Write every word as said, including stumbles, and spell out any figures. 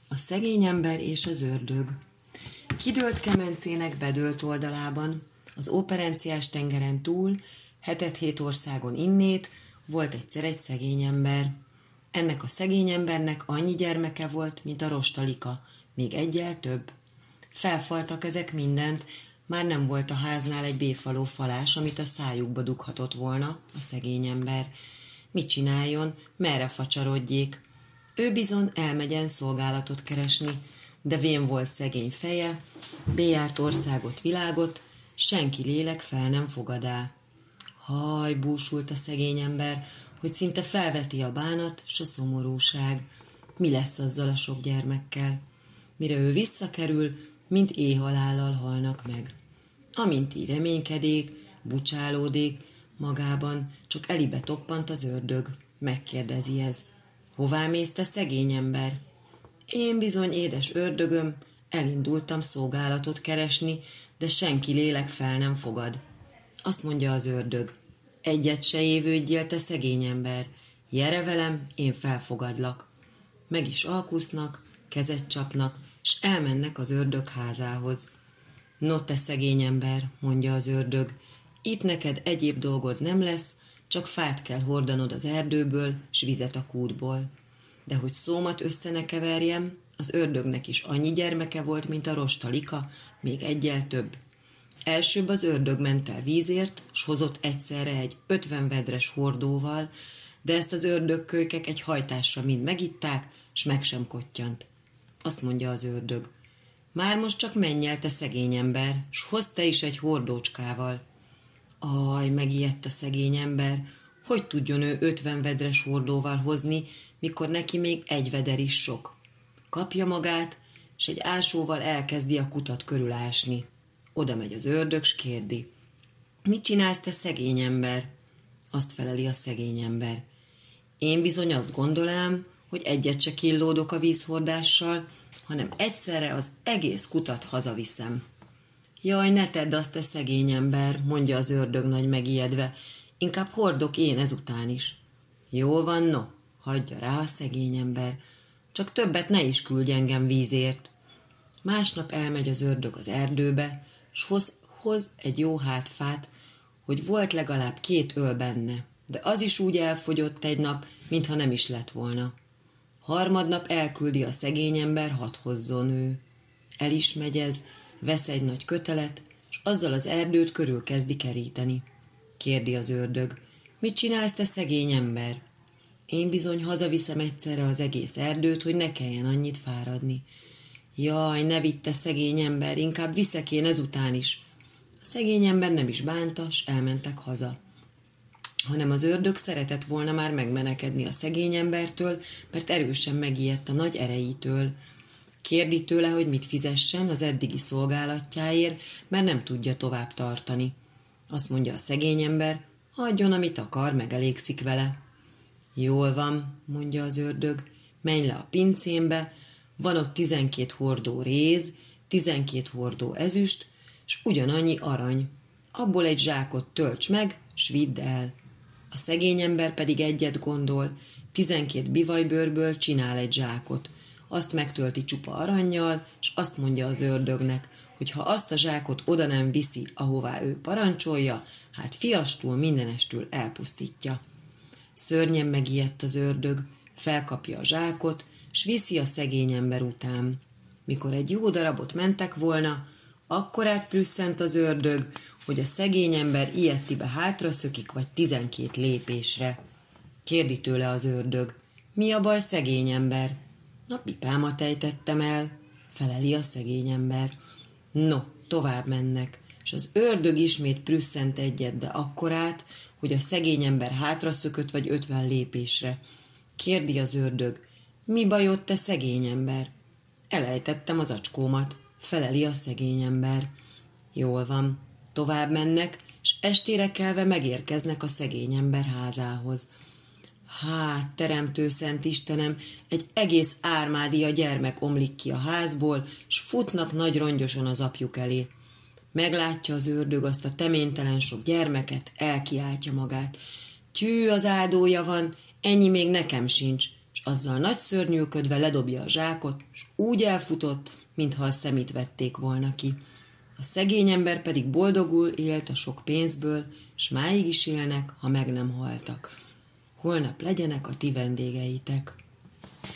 A szegény ember és az ördög. Kidőlt kemencének bedőlt oldalában, az óperenciás tengeren túl, hetet-hét országon innét, volt egyszer egy szegény ember. Ennek a szegény embernek annyi gyermeke volt, mint a rostalika, még egyel több. Felfaltak ezek mindent, már nem volt a háznál egy béfaló falás, amit a szájukba dughatott volna a szegény ember. Mit csináljon, merre facsarodjék? Ő bizony elmegyen szolgálatot keresni, de vén volt szegény feje, béjárt országot, világot, senki lélek fel nem fogadá. Haj, búsult a szegény ember, hogy szinte felveti a bánat s a szomorúság. Mi lesz azzal a sok gyermekkel? Mire ő visszakerül, mint éhhalállal halnak meg. Amint így reménykedék, bucsálódik, magában csak elibe toppant az ördög. Megkérdezi ez. Hová mész, te szegény ember? Én bizony, édes ördögöm, elindultam szolgálatot keresni, de senki lélek fel nem fogad. Azt mondja az ördög. Egyet se évődjél, te szegény ember. Gyere velem, én felfogadlak. Meg is alkusznak, kezet csapnak, s elmennek az ördög házához. No, te szegény ember, mondja az ördög, itt neked egyéb dolgod nem lesz, csak fát kell hordanod az erdőből, s vizet a kútból. De hogy szómat össze ne keverjem, az ördögnek is annyi gyermeke volt, mint a rostalika, még egyel több. Elsőbb az ördög ment el vízért, s hozott egyszerre egy ötven vedres hordóval, de ezt az ördögkölykek egy hajtásra mind megitták, s meg sem kottyant. Azt mondja az ördög. Már most csak menj el, te szegény ember, s hozz te is egy hordócskával. Aj, megijedt a szegény ember, hogy tudjon ő ötven vedres hordóval hozni, mikor neki még egy veder is sok. Kapja magát, s egy ásóval elkezdi a kutat körülásni. Oda megy az ördög, s kérdi. Mit csinálsz, te szegény ember? Azt feleli a szegény ember. Én bizony azt gondolám, hogy egyet se killódok a vízhordással, hanem egyszerre az egész kutat hazaviszem. Jaj, ne tedd azt, te szegény ember, mondja az ördög nagy megijedve, inkább hordok én ezután is. Jól van, no, hagyja rá a szegény ember, csak többet ne is küldj engem vízért. Másnap elmegy az ördög az erdőbe, s hoz, hoz egy jó hátfát, hogy volt legalább két öl benne, de az is úgy elfogyott egy nap, mintha nem is lett volna. Harmadnap elküldi a szegény ember, hadd hozzon ő. El is megy ez, vesz egy nagy kötelet, s azzal az erdőt körül kezdi keríteni. Kérdi az ördög, mit csinálsz, te szegény ember? Én bizony hazaviszem egyszerre az egész erdőt, hogy ne kelljen annyit fáradni. Jaj, ne vidd, te szegény ember, inkább viszek én ezután is. A szegény ember nem is bánta, s elmentek haza. Hanem az ördög szeretett volna már megmenekedni a szegény embertől, mert erősen megijedt a nagy erejítől. Kérdi tőle, hogy mit fizessen az eddigi szolgálatjáért, mert nem tudja tovább tartani. Azt mondja a szegény ember, adjon, amit akar, megelégszik vele. Jól van, mondja az ördög, menj le a pincémbe, van ott tizenkét hordó réz, tizenkét hordó ezüst, s ugyanannyi arany. Abból egy zsákot tölts meg, s vidd el. A szegény ember pedig egyet gondol, tizenkét bivajbőrből csinál egy zsákot. Azt megtölti csupa arannyal, s azt mondja az ördögnek, hogy ha azt a zsákot oda nem viszi, ahová ő parancsolja, hát fiastul mindenestül elpusztítja. Szörnyen megijedt az ördög, felkapja a zsákot, s viszi a szegény ember után. Mikor egy jó darabot mentek volna, akkor átprüsszent az ördög, hogy a szegény ember ilyettibe hátra szökik, vagy tizenkét lépésre. Kérdi tőle az ördög, mi a baj, szegény ember? A pipámat ejtettem el, feleli a szegény ember. No, tovább mennek, és az ördög ismét prüsszent egyet, de akkorát, hogy a szegény ember hátra szökött, vagy ötven lépésre. Kérdi az ördög, mi bajod, te szegény ember? Elejtettem az acskómat, feleli a szegény ember. Jól van, tovább mennek, s estére kelve megérkeznek a szegény ember házához. Hát, teremtő szent Istenem, egy egész ármádia gyermek omlik ki a házból, s futnak nagy rongyoson az apjuk elé. Meglátja az ördög azt a teménytelen sok gyermeket, elkiáltja magát. Tyű, az áldója van, ennyi még nekem sincs, s s azzal nagy szörnyűködve ledobja a zsákot, s úgy elfutott, mintha a szemét vették volna ki. A szegény ember pedig boldogul élt a sok pénzből, s máig is élnek, ha meg nem haltak. Holnap legyenek a ti vendégeitek.